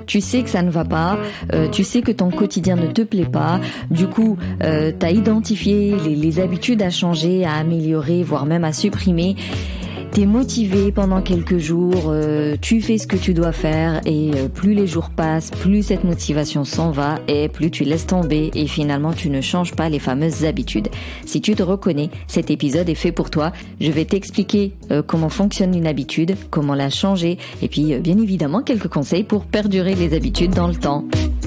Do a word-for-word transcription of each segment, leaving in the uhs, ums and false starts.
Tu sais que ça ne va pas, euh, tu sais que ton quotidien ne te plaît pas. Du coup, euh, tu as identifié les, les habitudes à changer, à améliorer, voire même à supprimer. T'es motivé pendant quelques jours, euh, tu fais ce que tu dois faire et euh, plus les jours passent, plus cette motivation s'en va et plus tu laisses tomber et finalement tu ne changes pas les fameuses habitudes. Si tu te reconnais, cet épisode est fait pour toi. Je vais t'expliquer euh, comment fonctionne une habitude, comment la changer et puis euh, bien évidemment quelques conseils pour perdurer les habitudes dans le temps.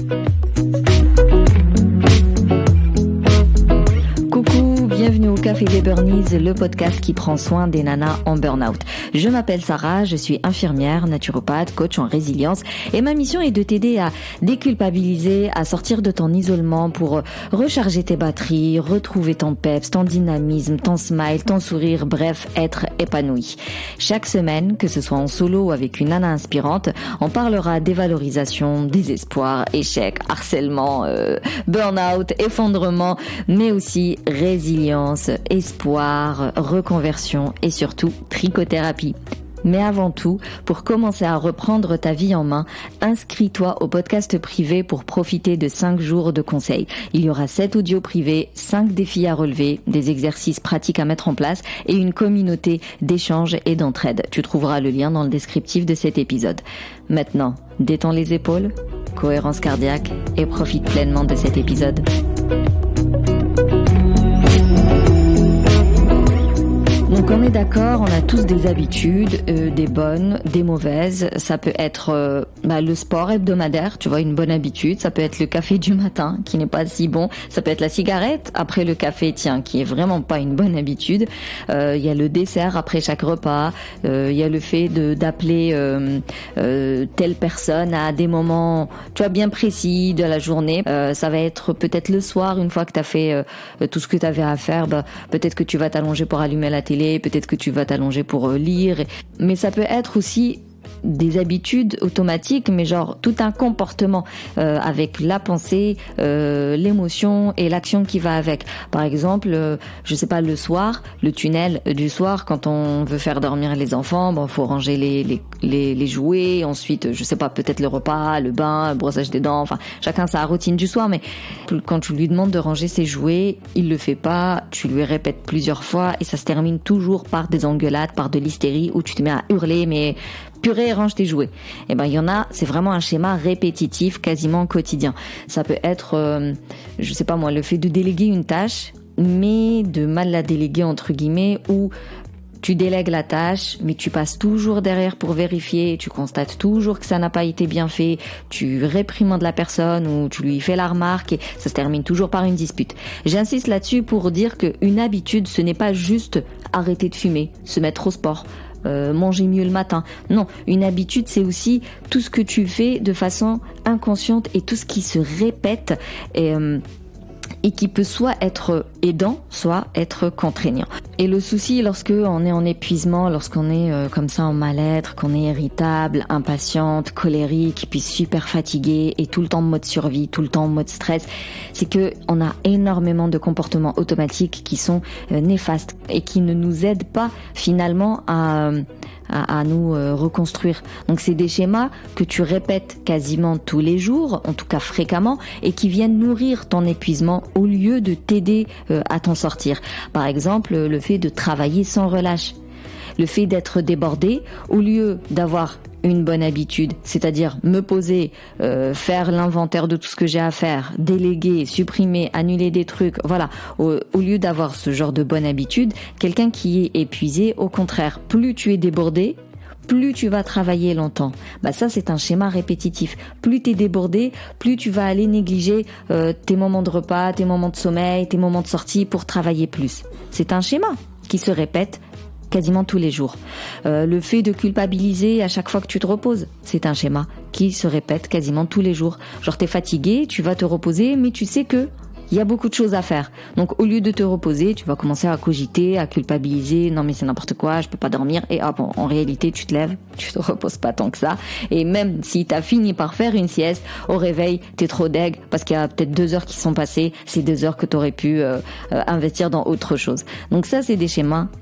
Bienvenue au Café des Burnies, le podcast qui prend soin des nanas en burn-out. Je m'appelle Sarah, je suis infirmière, naturopathe, coach en résilience et ma mission est de t'aider à déculpabiliser, à sortir de ton isolement pour recharger tes batteries, retrouver ton peps, ton dynamisme, ton smile, ton sourire, bref, être épanoui. Chaque semaine, que ce soit en solo ou avec une nana inspirante, on parlera dévalorisation, désespoir, échec, harcèlement, euh, burn-out, effondrement, mais aussi résilience, espoir, reconversion et surtout trichothérapie. Mais avant tout, pour commencer à reprendre ta vie en main, inscris-toi au podcast privé pour profiter de cinq jours de conseils. Il y aura sept audios privés, cinq défis à relever, des exercices pratiques à mettre en place et une communauté d'échange et d'entraide. Tu trouveras le lien dans le descriptif de cet épisode. Maintenant, détends les épaules, cohérence cardiaque et profite pleinement de cet épisode. Donc on est d'accord, on a tous des habitudes, euh, des bonnes, des mauvaises. Ça peut être euh, bah, le sport hebdomadaire, tu vois, une bonne habitude. Ça peut être le café du matin, qui n'est pas si bon. Ça peut être la cigarette après le café, tiens, qui est vraiment pas une bonne habitude. Il euh, y a le dessert après chaque repas. Il euh, y a le fait de d'appeler euh, euh, telle personne à des moments, tu vois, bien précis de la journée. Euh, ça va être peut-être le soir, une fois que tu as fait euh, tout ce que tu avais à faire, bah, peut-être que tu vas t'allonger pour allumer la télé. Peut-être que tu vas t'allonger pour lire, mais ça peut être aussi des habitudes automatiques, mais genre tout un comportement euh, avec la pensée, euh, l'émotion et l'action qui va avec. Par exemple, euh, je sais pas, le soir, le tunnel du soir, quand on veut faire dormir les enfants, bon, faut ranger les les les, les jouets. Ensuite, je sais pas, peut-être le repas, le bain, le brossage des dents. Enfin, chacun sa routine du soir. Mais quand tu lui demandes de ranger ses jouets, il le fait pas. Tu lui répètes plusieurs fois et ça se termine toujours par des engueulades, par de l'hystérie où tu te mets à hurler, mais purée, range tes jouets. Eh ben, il y en a, c'est vraiment un schéma répétitif, quasiment quotidien. Ça peut être, euh, je sais pas moi, le fait de déléguer une tâche, mais de mal la déléguer entre guillemets, ou tu délègues la tâche, mais tu passes toujours derrière pour vérifier, tu constates toujours que ça n'a pas été bien fait, tu réprimandes la personne ou tu lui fais la remarque et ça se termine toujours par une dispute. J'insiste là-dessus pour dire qu'une habitude, ce n'est pas juste arrêter de fumer, se mettre au sport, Euh, manger mieux le matin. Non, une habitude, c'est aussi tout ce que tu fais de façon inconsciente et tout ce qui se répète et, euh, et qui peut soit être aidant, soit être contraignant. Et le souci, lorsque on est en épuisement, lorsqu'on est euh, comme ça en mal-être, qu'on est irritable, impatiente, colérique, puis super fatigué et tout le temps en mode survie, tout le temps en mode stress, c'est que on a énormément de comportements automatiques qui sont euh, néfastes et qui ne nous aident pas finalement à à, à nous euh, reconstruire. Donc c'est des schémas que tu répètes quasiment tous les jours, en tout cas fréquemment, et qui viennent nourrir ton épuisement au lieu de t'aider euh, à t'en sortir. Par exemple, le fait de travailler sans relâche, le fait d'être débordé, au lieu d'avoir une bonne habitude, c'est-à-dire me poser, euh, faire l'inventaire de tout ce que j'ai à faire, déléguer, supprimer, annuler des trucs, voilà, au, au lieu d'avoir ce genre de bonne habitude, quelqu'un qui est épuisé, au contraire, plus tu es débordé, plus tu vas travailler longtemps. Bah ça, c'est un schéma répétitif. Plus tu es débordé, plus tu vas aller négliger euh, tes moments de repas, tes moments de sommeil, tes moments de sortie pour travailler plus. C'est un schéma qui se répète quasiment tous les jours. Euh, le fait de culpabiliser à chaque fois que tu te reposes, c'est un schéma qui se répète quasiment tous les jours. Genre t'es fatigué, tu vas te reposer, mais tu sais que il y a beaucoup de choses à faire. Donc au lieu de te reposer, tu vas commencer à cogiter, à culpabiliser, non mais c'est n'importe quoi, je peux pas dormir, et hop, en réalité tu te lèves, tu te reposes pas tant que ça, et même si t'as fini par faire une sieste, au réveil t'es trop deg, parce qu'il y a peut-être deux heures qui sont passées, c'est deux heures que t'aurais pu euh, euh, investir dans autre chose. Donc ça c'est des schémas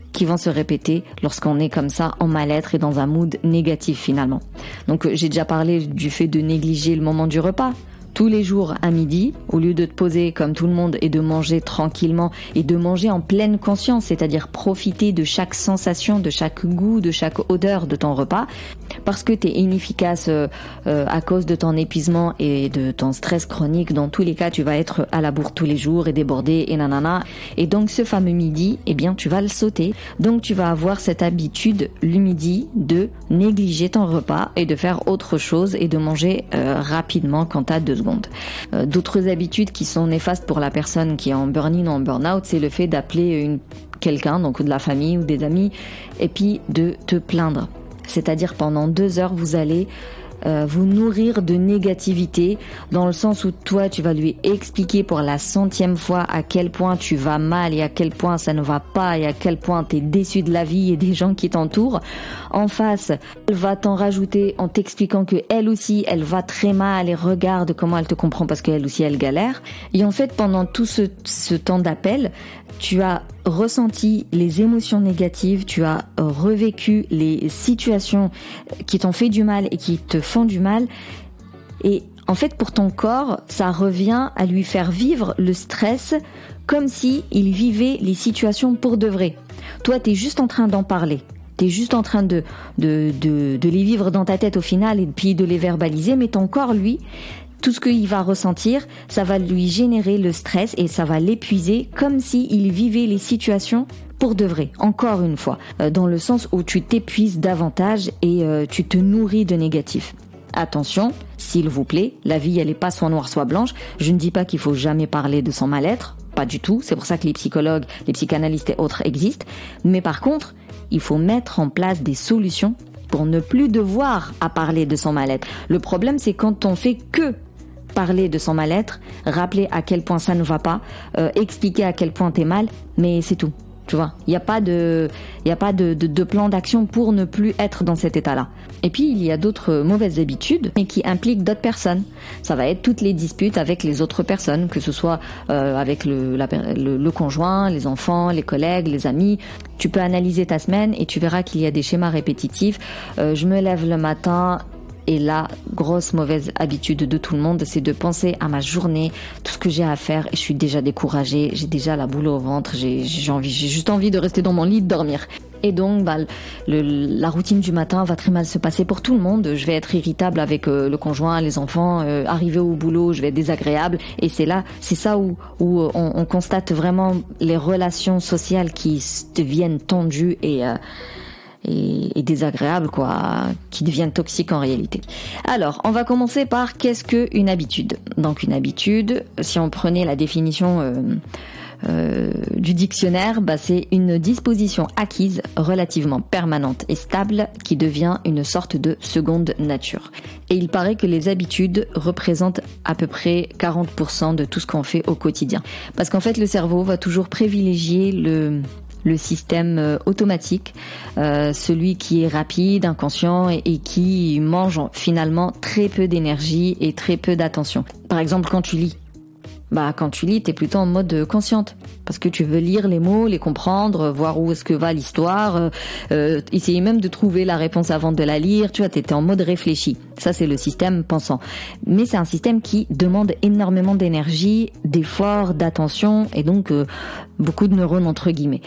qui vont se répéter lorsqu'on est comme ça en mal-être et dans un mood négatif finalement. Donc j'ai déjà parlé du fait de négliger le moment du repas. Tous les jours à midi, au lieu de te poser comme tout le monde et de manger tranquillement et de manger en pleine conscience, c'est-à-dire profiter de chaque sensation, de chaque goût, de chaque odeur de ton repas, parce que tu es inefficace euh, euh, à cause de ton épuisement et de ton stress chronique. Dans tous les cas, tu vas être à la bourre tous les jours et débordé et nanana. Et donc ce fameux midi, eh bien tu vas le sauter. Donc tu vas avoir cette habitude le midi de négliger ton repas et de faire autre chose et de manger euh, rapidement quand tu as deux secondes. Euh, d'autres habitudes qui sont néfastes pour la personne qui est en burn-in ou en burn-out, c'est le fait d'appeler une quelqu'un, donc de la famille ou des amis, et puis de te plaindre. C'est-à-dire pendant deux heures, vous allez euh, vous nourrir de négativité, dans le sens où toi, tu vas lui expliquer pour la centième fois à quel point tu vas mal et à quel point ça ne va pas et à quel point tu es déçu de la vie et des gens qui t'entourent. En face, elle va t'en rajouter en t'expliquant que elle aussi, elle va très mal et regarde comment elle te comprend parce qu'elle aussi, elle galère. Et en fait, pendant tout ce, ce temps d'appel, tu as ressenti les émotions négatives, tu as revécu les situations qui t'ont fait du mal et qui te font du mal. Et en fait, pour ton corps, ça revient à lui faire vivre le stress comme si il vivait les situations pour de vrai. Toi, t'es juste en train d'en parler. T'es juste en train de, de, de, de les vivre dans ta tête au final et puis de les verbaliser, mais ton corps, lui, tout ce qu'il va ressentir, ça va lui générer le stress et ça va l'épuiser comme s'il vivait les situations pour de vrai, encore une fois, dans le sens où tu t'épuises davantage et euh, tu te nourris de négatif. Attention, s'il vous plaît, la vie elle est pas soit noire soit blanche. Je ne dis pas qu'il faut jamais parler de son mal-être, pas du tout. C'est pour ça que les psychologues, les psychanalystes et autres existent. Mais par contre, il faut mettre en place des solutions pour ne plus devoir à parler de son mal-être. Le problème, c'est quand on fait que parler de son mal-être, rappeler à quel point ça ne va pas, euh, expliquer à quel point t'es mal, mais c'est tout. Tu vois, il n'y a pas de, il y a pas de, de, de plan d'action pour ne plus être dans cet état-là. Et puis, il y a d'autres mauvaises habitudes, mais qui impliquent d'autres personnes. Ça va être toutes les disputes avec les autres personnes, que ce soit euh, avec le, la, le, le conjoint, les enfants, les collègues, les amis. Tu peux analyser ta semaine et tu verras qu'il y a des schémas répétitifs. Euh, je me lève le matin. Et la grosse mauvaise habitude de tout le monde, c'est de penser à ma journée, tout ce que j'ai à faire, et je suis déjà découragée, j'ai déjà la boule au ventre, j'ai, j'ai envie, j'ai juste envie de rester dans mon lit, de dormir. Et donc, bah, le, la routine du matin va très mal se passer pour tout le monde. Je vais être irritable avec euh, le conjoint, les enfants. Euh, arriver au boulot, je vais être désagréable. Et c'est là, c'est ça où, où on, on constate vraiment les relations sociales qui deviennent tendues et euh, Et, et désagréables, quoi, qui deviennent toxiques en réalité. Alors, on va commencer par qu'est-ce qu'une habitude. Donc une habitude, si on prenait la définition euh, euh, du dictionnaire, bah, c'est une disposition acquise, relativement permanente et stable, qui devient une sorte de seconde nature. Et il paraît que les habitudes représentent à peu près quarante pour cent de tout ce qu'on fait au quotidien. Parce qu'en fait, le cerveau va toujours privilégier le... le système euh, automatique, euh, celui qui est rapide, inconscient et, et qui mange finalement très peu d'énergie et très peu d'attention. Par exemple, quand tu lis, bah quand tu lis, t'es plutôt en mode consciente parce que tu veux lire les mots, les comprendre, voir où est-ce que va l'histoire, euh, euh, essayer même de trouver la réponse avant de la lire. Tu vois, t'étais en mode réfléchi. Ça, c'est le système pensant. Mais c'est un système qui demande énormément d'énergie, d'efforts, d'attention et donc euh, beaucoup de neurones entre guillemets.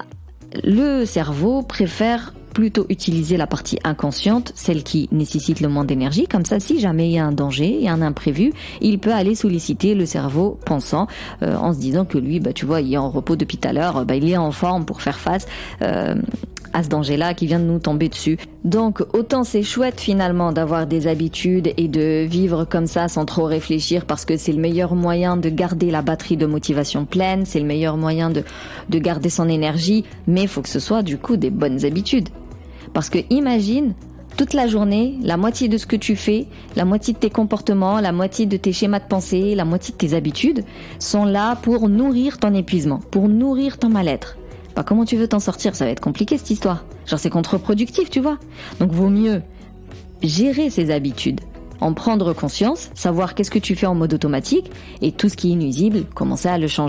Le cerveau préfère plutôt utiliser la partie inconsciente, celle qui nécessite le moins d'énergie. Comme ça, si jamais il y a un danger, il y a un imprévu, il peut aller solliciter le cerveau pensant euh, en se disant que lui, bah tu vois, il est en repos depuis tout à l'heure, bah il est en forme pour faire face euh, à ce danger-là qui vient de nous tomber dessus. Donc autant c'est chouette finalement d'avoir des habitudes et de vivre comme ça sans trop réfléchir parce que c'est le meilleur moyen de garder la batterie de motivation pleine, c'est le meilleur moyen de, de garder son énergie, mais il faut que ce soit du coup des bonnes habitudes. Parce que imagine, toute la journée, la moitié de ce que tu fais, la moitié de tes comportements, la moitié de tes schémas de pensée, la moitié de tes habitudes sont là pour nourrir ton épuisement, pour nourrir ton mal-être. Bah, comment tu veux t'en sortir? Ça va être compliqué cette histoire. Genre c'est contre-productif, tu vois. Donc vaut mieux gérer ses habitudes, en prendre conscience, savoir qu'est-ce que tu fais en mode automatique et tout ce qui est nuisible, commencer à le changer.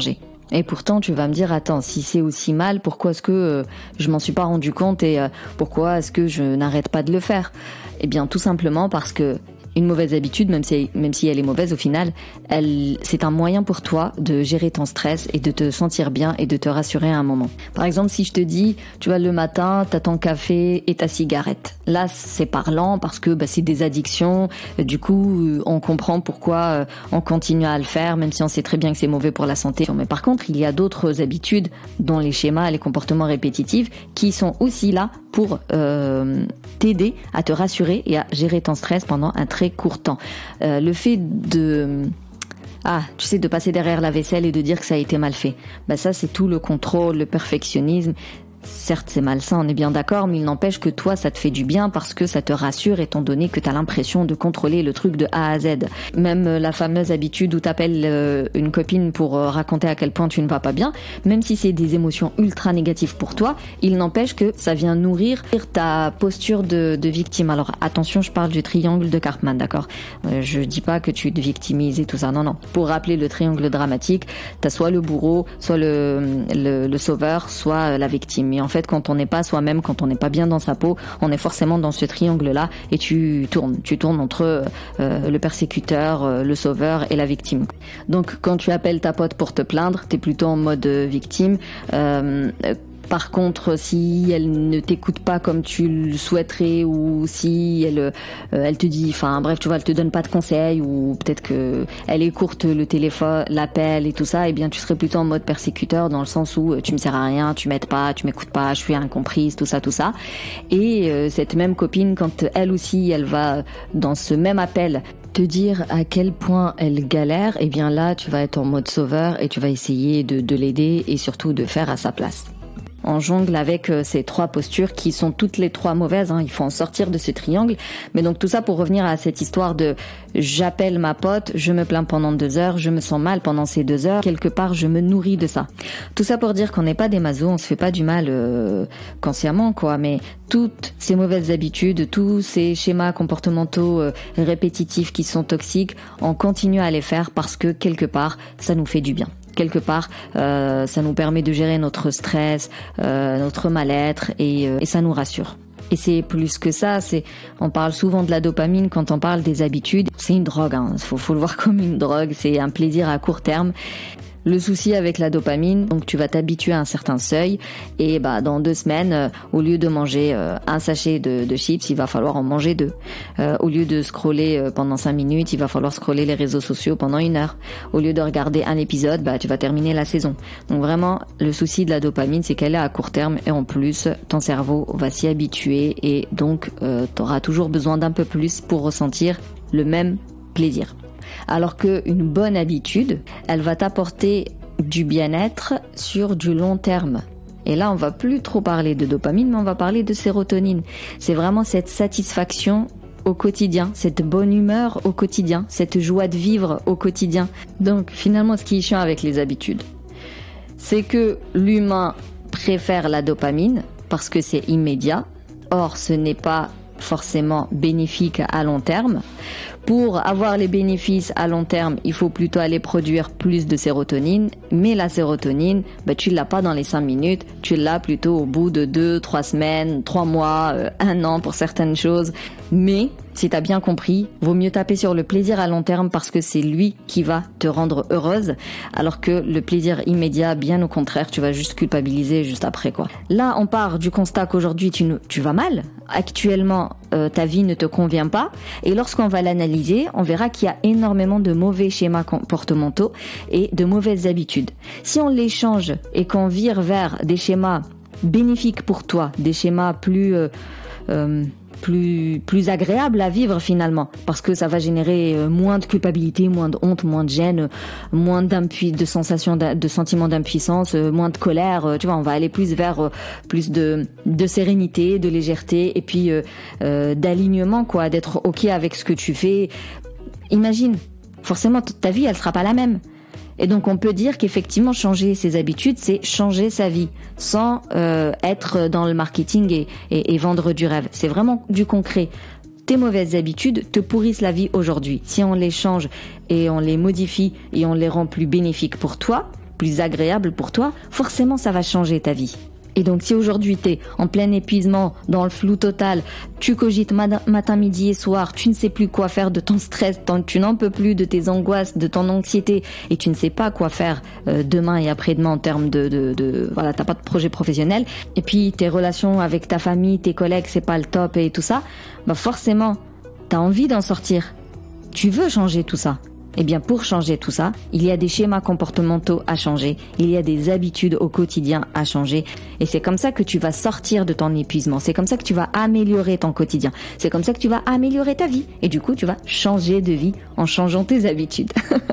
Et pourtant, tu vas me dire, attends, si c'est aussi mal, pourquoi est-ce que euh, je m'en suis pas rendu compte et euh, pourquoi est-ce que je n'arrête pas de le faire? Eh bien, tout simplement parce que une mauvaise habitude, même si, même si elle est mauvaise au final, elle, c'est un moyen pour toi de gérer ton stress et de te sentir bien et de te rassurer à un moment. Par exemple, si je te dis, tu vois, le matin, t'as ton café et ta cigarette. Là, c'est parlant parce que bah, c'est des addictions. Du coup, on comprend pourquoi on continue à le faire, même si on sait très bien que c'est mauvais pour la santé. Mais par contre, il y a d'autres habitudes, dont les schémas, les comportements répétitifs, qui sont aussi là pour euh, t'aider à te rassurer et à gérer ton stress pendant un très court temps. Euh, le fait de... Ah, tu sais, de passer derrière la vaisselle et de dire que ça a été mal fait. Bah ça, c'est tout le contrôle, le perfectionnisme. Certes, c'est malsain, on est bien d'accord, mais il n'empêche que toi, ça te fait du bien parce que ça te rassure étant donné que tu as l'impression de contrôler le truc de A à Z. Même la fameuse habitude où tu appelles euh, une copine pour euh, raconter à quel point tu ne vas pas bien, même si c'est des émotions ultra négatives pour toi, il n'empêche que ça vient nourrir ta posture de, de victime. Alors attention, je parle du triangle de Karpman, d'accord ? euh, Je dis pas que tu te victimises et tout ça, non, non. Pour rappeler le triangle dramatique, tu as soit le bourreau, soit le, le, le sauveur, soit la victime. Et en fait, quand on n'est pas soi-même, quand on n'est pas bien dans sa peau, on est forcément dans ce triangle-là et tu tournes. Tu tournes entre euh, le persécuteur, euh, le sauveur et la victime. Donc, quand tu appelles ta pote pour te plaindre, t'es plutôt en mode victime. Euh, Par contre, si elle ne t'écoute pas comme tu le souhaiterais ou si elle, euh, elle te dit, enfin bref, tu vois, elle te donne pas de conseils ou peut-être que elle écourte le téléphone, l'appel et tout ça, eh bien tu serais plutôt en mode persécuteur dans le sens où tu me sers à rien, tu m'aides pas, tu m'écoutes pas, je suis incomprise, tout ça, tout ça. Et euh, cette même copine, quand elle aussi, elle va dans ce même appel te dire à quel point elle galère, eh bien là, tu vas être en mode sauveur et tu vas essayer de, de l'aider et surtout de faire à sa place. On jongle avec ces trois postures qui sont toutes les trois mauvaises, hein. Il faut en sortir de ce triangle. Mais donc tout ça pour revenir à cette histoire de j'appelle ma pote, je me plains pendant deux heures, je me sens mal pendant ces deux heures, quelque part je me nourris de ça. Tout ça pour dire qu'on n'est pas des masos, on se fait pas du mal euh, consciemment quoi, mais toutes ces mauvaises habitudes, tous ces schémas comportementaux euh, répétitifs qui sont toxiques, on continue à les faire parce que quelque part ça nous fait du bien. Quelque part, euh, ça nous permet de gérer notre stress, euh, notre mal-être et, euh, et ça nous rassure. Et c'est plus que ça, c'est, on parle souvent de la dopamine quand on parle des habitudes. C'est une drogue, hein. Faut, faut le voir comme une drogue, c'est un plaisir à court terme. Le souci avec la dopamine, donc tu vas t'habituer à un certain seuil et bah dans deux semaines, euh, au lieu de manger euh, un sachet de, de chips, il va falloir en manger deux. Euh, au lieu de scroller euh, pendant cinq minutes, il va falloir scroller les réseaux sociaux pendant une heure. Au lieu de regarder un épisode, bah tu vas terminer la saison. Donc vraiment, le souci de la dopamine, c'est qu'elle est à court terme et en plus, ton cerveau va s'y habituer et donc euh, tu auras toujours besoin d'un peu plus pour ressentir le même plaisir. Alors qu'une bonne habitude, elle va t'apporter du bien-être sur du long terme. Et là, on va plus trop parler de dopamine, mais on va parler de sérotonine. C'est vraiment cette satisfaction au quotidien, cette bonne humeur au quotidien, cette joie de vivre au quotidien. Donc finalement, ce qui est chiant avec les habitudes, c'est que l'humain préfère la dopamine parce que c'est immédiat. Or, ce n'est pas forcément bénéfique à long terme. Pour avoir les bénéfices à long terme, il faut plutôt aller produire plus de sérotonine. Mais la sérotonine, bah, tu l'as pas dans les cinq minutes, tu l'as plutôt au bout de deux, trois semaines, trois mois, euh, un an pour certaines choses. Mais, si t'as bien compris, vaut mieux taper sur le plaisir à long terme parce que c'est lui qui va te rendre heureuse. Alors que le plaisir immédiat, bien au contraire, tu vas juste culpabiliser juste après, quoi. Là, on part du constat qu'aujourd'hui, tu, tu vas mal. Actuellement, euh, ta vie ne te convient pas. Et lorsqu'on va l'analyser, on verra qu'il y a énormément de mauvais schémas comportementaux et de mauvaises habitudes. Si on les change et qu'on vire vers des schémas bénéfiques pour toi, des schémas plus... Euh, euh, plus plus agréable à vivre finalement parce que ça va générer moins de culpabilité, moins de honte, moins de gêne, moins d'impu- de sensations de sentiments d'impuissance, moins de colère, tu vois, on va aller plus vers plus de de sérénité, de légèreté et puis euh, euh, d'alignement quoi, d'être OK avec ce que tu fais. Imagine, forcément ta vie elle sera pas la même. Et donc on peut dire qu'effectivement changer ses habitudes, c'est changer sa vie, sans euh, être dans le marketing et, et, et vendre du rêve. C'est vraiment du concret. Tes mauvaises habitudes te pourrissent la vie aujourd'hui. Si on les change et on les modifie et on les rend plus bénéfiques pour toi, plus agréable pour toi, forcément ça va changer ta vie. Et donc si aujourd'hui t'es en plein épuisement, dans le flou total, tu cogites matin, midi et soir, tu ne sais plus quoi faire de ton stress, tu n'en peux plus de tes angoisses, de ton anxiété, et tu ne sais pas quoi faire euh, demain et après-demain en termes de, de, de voilà, t'as pas de projet professionnel, et puis tes relations avec ta famille, tes collègues, c'est pas le top et tout ça, bah forcément, t'as envie d'en sortir. Tu veux changer tout ça. Eh bien, pour changer tout ça, il y a des schémas comportementaux à changer, il y a des habitudes au quotidien à changer, et c'est comme ça que tu vas sortir de ton épuisement, c'est comme ça que tu vas améliorer ton quotidien, c'est comme ça que tu vas améliorer ta vie, et du coup, tu vas changer de vie en changeant tes habitudes.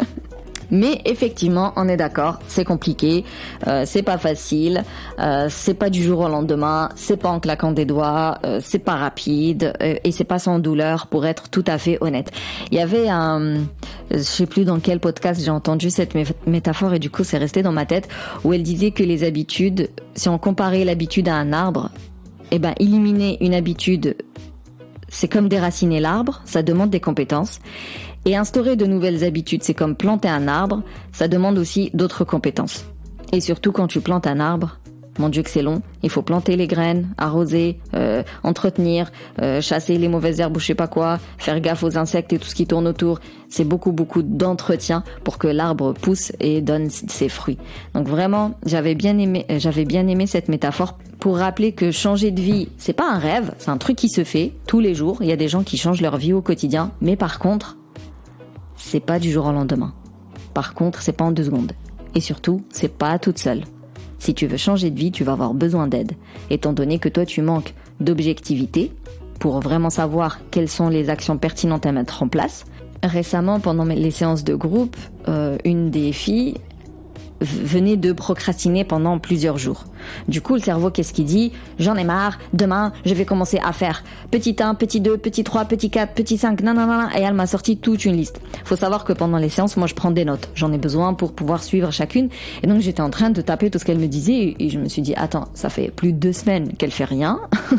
Mais effectivement, on est d'accord, c'est compliqué, euh, c'est pas facile, euh, c'est pas du jour au lendemain, c'est pas en claquant des doigts, euh, c'est pas rapide euh, et c'est pas sans douleur, pour être tout à fait honnête. Il y avait un, je sais plus dans quel podcast j'ai entendu cette mé- métaphore et du coup c'est resté dans ma tête, où elle disait que les habitudes, si on comparait l'habitude à un arbre, eh ben éliminer une habitude, c'est comme déraciner l'arbre, ça demande des compétences. Et instaurer de nouvelles habitudes, c'est comme planter un arbre, ça demande aussi d'autres compétences. Et surtout quand tu plantes un arbre, mon Dieu que c'est long, il faut planter les graines, arroser, euh, entretenir, euh, chasser les mauvaises herbes ou je sais pas quoi, faire gaffe aux insectes et tout ce qui tourne autour. C'est beaucoup beaucoup d'entretien pour que l'arbre pousse et donne ses fruits. Donc vraiment, j'avais bien aimé, j'avais bien aimé cette métaphore pour rappeler que changer de vie, c'est pas un rêve, c'est un truc qui se fait tous les jours. Il y a des gens qui changent leur vie au quotidien, mais par contre, c'est pas du jour au lendemain. Par contre, c'est pas en deux secondes. Et surtout, c'est pas toute seule. Si tu veux changer de vie, tu vas avoir besoin d'aide. Étant donné que toi, tu manques d'objectivité pour vraiment savoir quelles sont les actions pertinentes à mettre en place. Récemment, pendant les séances de groupe, euh, une des filles venait de procrastiner pendant plusieurs jours. Du coup, le cerveau, qu'est-ce qu'il dit ? J'en ai marre, demain, je vais commencer à faire petit un, petit deux, petit trois, petit quatre, petit cinq, nanana, et elle m'a sorti toute une liste. Faut savoir que pendant les séances, moi, je prends des notes. J'en ai besoin pour pouvoir suivre chacune. Et donc, j'étais en train de taper tout ce qu'elle me disait, et je me suis dit, attends, ça fait plus de deux semaines qu'elle fait rien.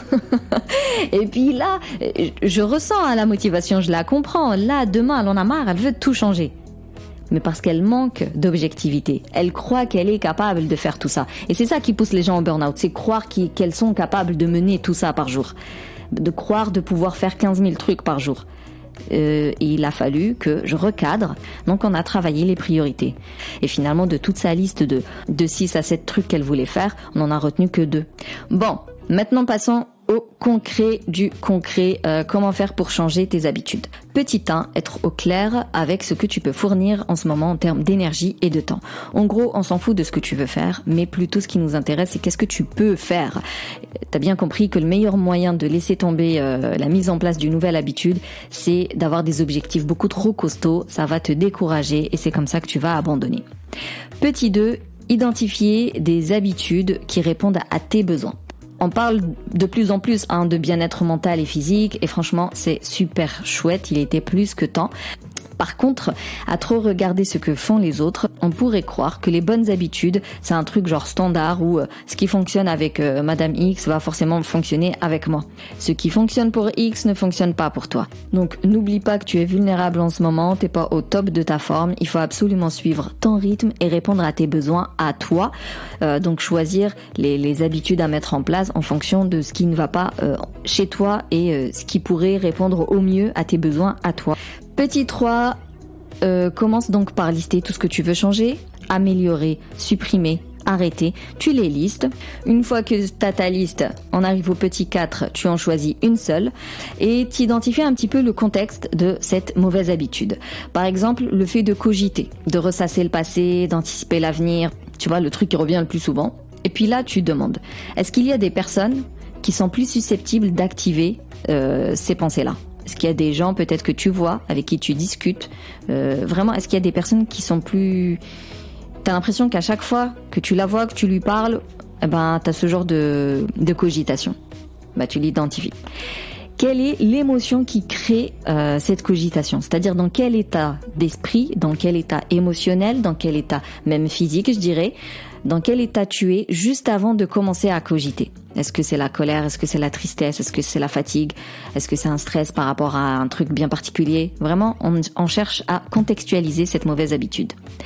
Et puis là, je ressens hein, la motivation, je la comprends. Là, demain, elle en a marre, elle veut tout changer. Mais parce qu'elle manque d'objectivité. Elle croit qu'elle est capable de faire tout ça. Et c'est ça qui pousse les gens au burn-out, c'est croire qu'elles sont capables de mener tout ça par jour. De croire de pouvoir faire quinze mille trucs par jour. Euh, et il a fallu que je recadre. Donc on a travaillé les priorités. Et finalement, de toute sa liste de, de six à sept trucs qu'elle voulait faire, on n'en a retenu que deux. Bon, maintenant passons au concret du concret, euh, comment faire pour changer tes habitudes. Petit un, être au clair avec ce que tu peux fournir en ce moment en termes d'énergie et de temps. En gros, on s'en fout de ce que tu veux faire, mais plutôt ce qui nous intéresse, c'est qu'est-ce que tu peux faire. T'as bien compris que le meilleur moyen de laisser tomber euh, la mise en place d'une nouvelle habitude, c'est d'avoir des objectifs beaucoup trop costauds, ça va te décourager et c'est comme ça que tu vas abandonner. Petit deux, identifier des habitudes qui répondent à tes besoins. On parle de plus en plus hein, de bien-être mental et physique et franchement c'est super chouette, il était plus que temps. Par contre, à trop regarder ce que font les autres, on pourrait croire que les bonnes habitudes, c'est un truc genre standard où euh, ce qui fonctionne avec euh, Madame X va forcément fonctionner avec moi. Ce qui fonctionne pour X ne fonctionne pas pour toi. Donc n'oublie pas que tu es vulnérable en ce moment, t'es pas au top de ta forme, il faut absolument suivre ton rythme et répondre à tes besoins à toi. Euh, donc choisir les, les habitudes à mettre en place en fonction de ce qui ne va pas euh, chez toi et euh, ce qui pourrait répondre au mieux à tes besoins à toi. Petit trois, euh, commence donc par lister tout ce que tu veux changer, améliorer, supprimer, arrêter. Tu les listes. Une fois que tu as ta liste, on arrive au petit quatre, tu en choisis une seule et tu identifies un petit peu le contexte de cette mauvaise habitude. Par exemple, le fait de cogiter, de ressasser le passé, d'anticiper l'avenir. Tu vois, le truc qui revient le plus souvent. Et puis là, tu demandes, est-ce qu'il y a des personnes qui sont plus susceptibles d'activer euh, ces pensées-là ? Est-ce qu'il y a des gens peut-être que tu vois, avec qui tu discutes euh, vraiment, est-ce qu'il y a des personnes qui sont plus... T'as l'impression qu'à chaque fois que tu la vois, que tu lui parles, eh ben, t'as ce genre de, de cogitation. Bah, tu l'identifies. Quelle est l'émotion qui crée euh, cette cogitation ? C'est-à-dire dans quel état d'esprit, dans quel état émotionnel, dans quel état même physique, je dirais, dans quel état tu es juste avant de commencer à cogiter ? Est-ce que c'est la colère ? Est-ce que c'est la tristesse ? Est-ce que c'est la fatigue ? Est-ce que c'est un stress par rapport à un truc bien particulier ? Vraiment, on, on cherche à contextualiser cette mauvaise habitude.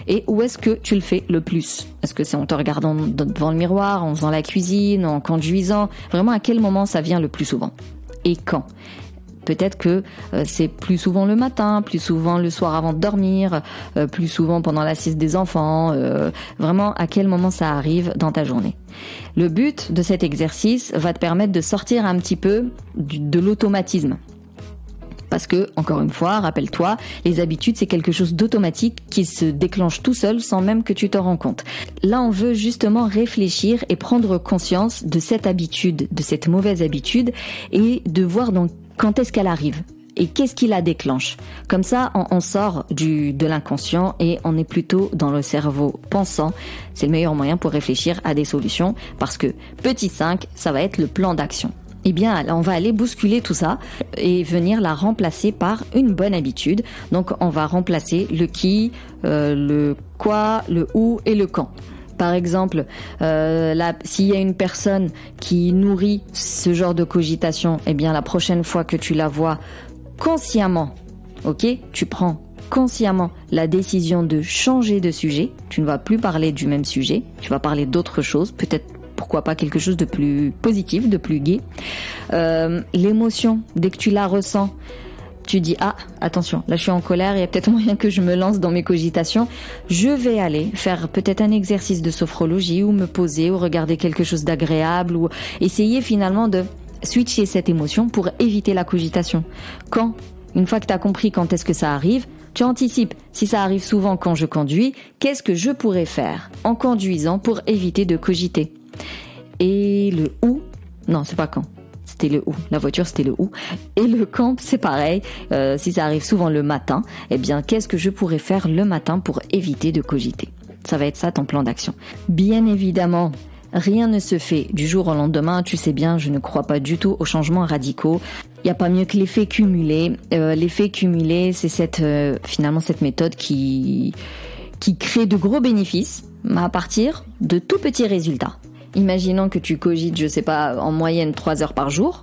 et où est-ce que tu le fais le plus? Est-ce que c'est en te regardant devant le miroir, en faisant la cuisine, en conduisant? Vraiment, à quel moment ça vient le plus souvent? Et quand? Peut-être que euh, c'est plus souvent le matin, plus souvent le soir avant de dormir, euh, plus souvent pendant la sieste des enfants. Euh, vraiment, à quel moment ça arrive dans ta journée? Le but de cet exercice va te permettre de sortir un petit peu du, de l'automatisme. Parce que, encore une fois, rappelle-toi, les habitudes, c'est quelque chose d'automatique qui se déclenche tout seul sans même que tu t'en rends compte. Là, on veut justement réfléchir et prendre conscience de cette habitude, de cette mauvaise habitude, et de voir donc quand est-ce qu'elle arrive et qu'est-ce qui la déclenche. Comme ça, on, on sort du, de l'inconscient et on est plutôt dans le cerveau pensant. C'est le meilleur moyen pour réfléchir à des solutions parce que petit cinq, ça va être le plan d'action. Eh bien, on va aller bousculer tout ça et venir la remplacer par une bonne habitude. Donc, on va remplacer le qui, euh, le quoi, le où et le quand. Par exemple, euh, là, s'il y a une personne qui nourrit ce genre de cogitation, eh bien, la prochaine fois que tu la vois consciemment, ok, tu prends consciemment la décision de changer de sujet. Tu ne vas plus parler du même sujet, tu vas parler d'autre chose, peut-être. Pourquoi pas quelque chose de plus positif, de plus gai. Euh, l'émotion, dès que tu la ressens, tu dis « Ah, attention, là je suis en colère, il y a peut-être moyen que je me lance dans mes cogitations. Je vais aller faire peut-être un exercice de sophrologie ou me poser ou regarder quelque chose d'agréable ou essayer finalement de switcher cette émotion pour éviter la cogitation. » Quand, une fois que tu as compris quand est-ce que ça arrive, tu anticipes. Si ça arrive souvent quand je conduis, qu'est-ce que je pourrais faire en conduisant pour éviter de cogiter? Et le où, non, c'est pas quand. C'était le où. La voiture, c'était le où. Et le quand, c'est pareil. Euh, si ça arrive souvent le matin, eh bien, qu'est-ce que je pourrais faire le matin pour éviter de cogiter? Ça va être ça ton plan d'action. Bien évidemment, rien ne se fait du jour au lendemain. Tu sais bien, je ne crois pas du tout aux changements radicaux. Il n'y a pas mieux que l'effet cumulé. Euh, l'effet cumulé, c'est cette euh, finalement cette méthode qui qui crée de gros bénéfices à partir de tout petits résultats. Imaginons que tu cogites, je sais pas, en moyenne trois heures par jour.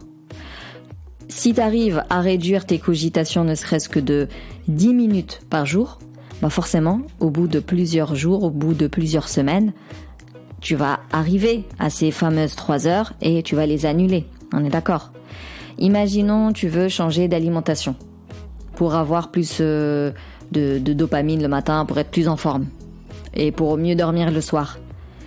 Si tu arrives à réduire tes cogitations ne serait-ce que de dix minutes par jour, bah forcément, au bout de plusieurs jours, au bout de plusieurs semaines, tu vas arriver à ces fameuses trois heures et tu vas les annuler. On est d'accord? Imaginons tu veux changer d'alimentation pour avoir plus euh, de, de dopamine le matin, pour être plus en forme et pour mieux dormir le soir.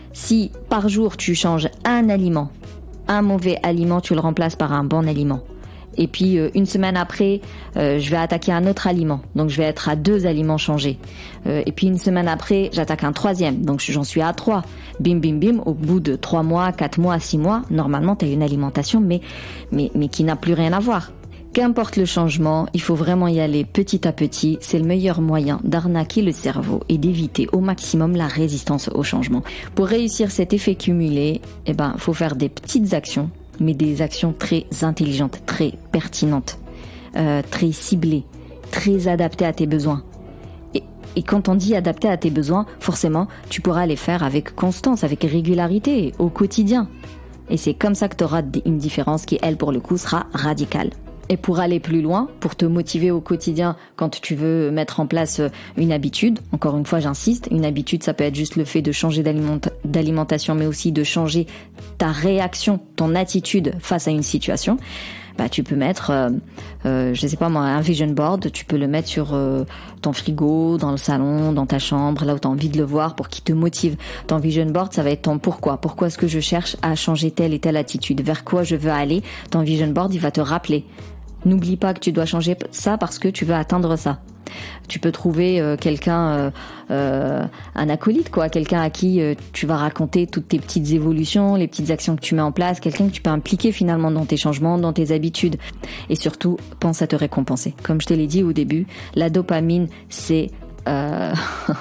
Si par jour tu changes un aliment, un mauvais aliment, tu le remplaces par un bon aliment. Et puis euh, une semaine après, euh, je vais attaquer un autre aliment. Donc je vais être à deux aliments changés. Euh, et puis une semaine après, j'attaque un troisième. Donc j'en suis à trois. Bim, bim, bim. Au bout de trois mois, quatre mois, six mois, normalement, tu as une alimentation, mais, mais, mais qui n'a plus rien à voir. Qu'importe le changement, il faut vraiment y aller petit à petit. C'est le meilleur moyen d'arnaquer le cerveau et d'éviter au maximum la résistance au changement. Pour réussir cet effet cumulé, eh ben, faut faire des petites actions, mais des actions très intelligentes, très pertinentes, euh, très ciblées, très adaptées à tes besoins. Et, et quand on dit adaptées à tes besoins, forcément, tu pourras les faire avec constance, avec régularité, au quotidien. Et c'est comme ça que tu auras une différence qui, elle, pour le coup, sera radicale. Et pour aller plus loin, pour te motiver au quotidien quand tu veux mettre en place une habitude, encore une fois j'insiste, une habitude ça peut être juste le fait de changer d'aliment- d'alimentation mais aussi de changer ta réaction, ton attitude face à une situation, bah tu peux mettre, euh, euh, je sais pas moi, un vision board, tu peux le mettre sur euh, ton frigo, dans le salon, dans ta chambre, là où tu as envie de le voir pour qu'il te motive. Ton vision board, ça va être ton pourquoi. Pourquoi est-ce que je cherche à changer telle et telle attitude? Vers quoi je veux aller? Ton vision board, il va te rappeler. N'oublie pas que tu dois changer ça parce que tu veux atteindre ça. Tu peux trouver euh, quelqu'un, euh, euh, un acolyte, quoi, quelqu'un à qui euh, tu vas raconter toutes tes petites évolutions, les petites actions que tu mets en place, quelqu'un que tu peux impliquer finalement dans tes changements, dans tes habitudes. Et surtout, pense à te récompenser. Comme je te l'ai dit au début, la dopamine, c'est... Euh...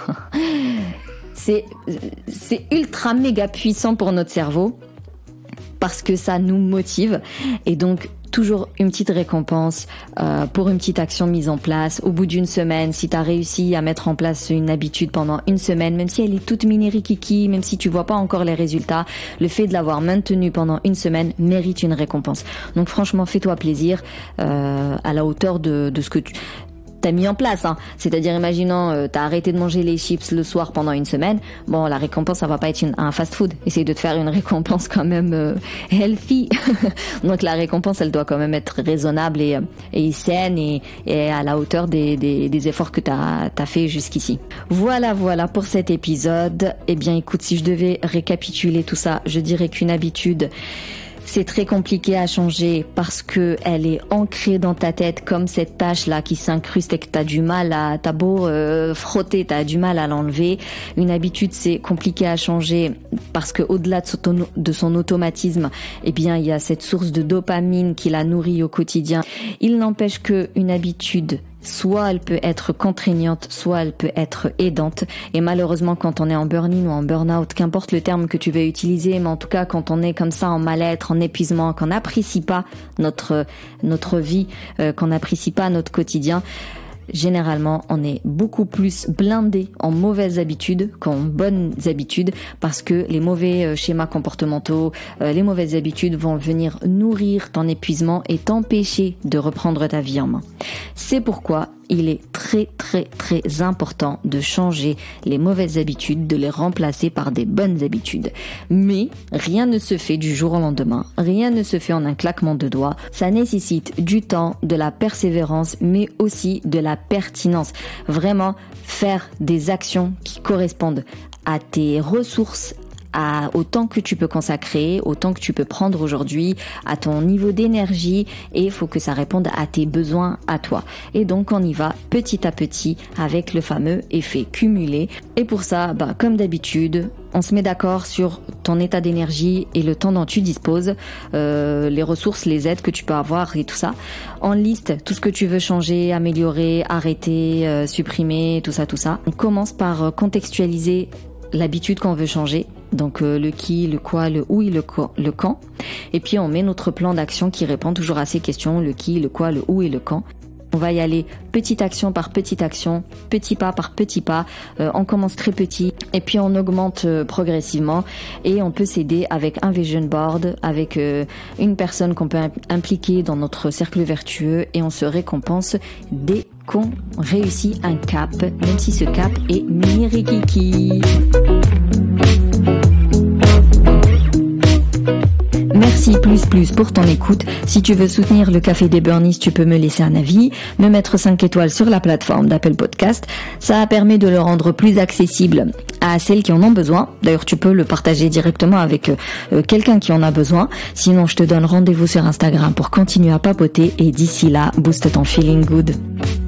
c'est, c'est ultra méga puissant pour notre cerveau parce que ça nous motive. Et donc, toujours une petite récompense euh, pour une petite action mise en place. Au bout d'une semaine, si tu as réussi à mettre en place une habitude pendant une semaine, même si elle est toute minérikiki, même si tu vois pas encore les résultats, le fait de l'avoir maintenue pendant une semaine mérite une récompense. Donc franchement, fais-toi plaisir euh, à la hauteur de, de ce que tu... t'as mis en place, hein. C'est-à-dire, imaginons, euh, t'as arrêté de manger les chips le soir pendant une semaine. Bon, la récompense, ça va pas être une, un fast-food. Essaye de te faire une récompense quand même euh, healthy. Donc la récompense, elle doit quand même être raisonnable et, et saine et, et à la hauteur des, des, des efforts que t'as, t'as fait jusqu'ici. Voilà, voilà pour cet épisode. Eh bien, écoute, si je devais récapituler tout ça, je dirais qu'une habitude, c'est très compliqué à changer parce que elle est ancrée dans ta tête comme cette tache là qui s'incruste et que t'as du mal à, t'as beau euh, frotter, t'as du mal à l'enlever. Une habitude, c'est compliqué à changer parce que au-delà de son, de son automatisme, eh bien il y a cette source de dopamine qui la nourrit au quotidien. Il n'empêche que une habitude, soit elle peut être contraignante, soit elle peut être aidante. Et malheureusement, quand on est en burn-in ou en burn-out, qu'importe le terme que tu veux utiliser, mais en tout cas, quand on est comme ça en mal-être, en épuisement, qu'on n'apprécie pas notre notre vie, euh, qu'on n'apprécie pas notre quotidien, généralement, on est beaucoup plus blindé en mauvaises habitudes qu'en bonnes habitudes parce que les mauvais schémas comportementaux, euh, les mauvaises habitudes vont venir nourrir ton épuisement et t'empêcher de reprendre ta vie en main. C'est pourquoi il est très très très important de changer les mauvaises habitudes, de les remplacer par des bonnes habitudes. Mais rien ne se fait du jour au lendemain, rien ne se fait en un claquement de doigts. Ça nécessite du temps, de la persévérance, mais aussi de la pertinence. Vraiment faire des actions qui correspondent à tes ressources, à, au temps que tu peux consacrer, au temps que tu peux prendre aujourd'hui, à ton niveau d'énergie, et il faut que ça réponde à tes besoins à toi. Et donc on y va petit à petit avec le fameux effet cumulé. Et pour ça, bah, comme d'habitude, on se met d'accord sur ton état d'énergie et le temps dont tu disposes, euh, les ressources, les aides que tu peux avoir et tout ça. On liste tout ce que tu veux changer, améliorer, arrêter, euh, supprimer, tout ça, tout ça. On commence par contextualiser l'habitude qu'on veut changer. Donc euh, le qui, le quoi, le où et le, co- le quand. Et puis on met notre plan d'action qui répond toujours à ces questions, le qui, le quoi, le où et le quand. On va y aller petite action par petite action, petit pas par petit pas. Euh, on commence très petit et puis on augmente euh, progressivement. Et on peut s'aider avec un vision board, avec euh, une personne qu'on peut impliquer dans notre cercle vertueux et on se récompense dès qu'on réussit un cap, même si ce cap est mini-rikiki. Merci plus plus pour ton écoute. Si tu veux soutenir le Café des Burnies, tu peux me laisser un avis, me mettre cinq étoiles sur la plateforme d'Apple Podcast. Ça permet de le rendre plus accessible à celles qui en ont besoin. D'ailleurs, tu peux le partager directement avec euh, quelqu'un qui en a besoin. Sinon, je te donne rendez-vous sur Instagram pour continuer à papoter et d'ici là, booste ton feeling good.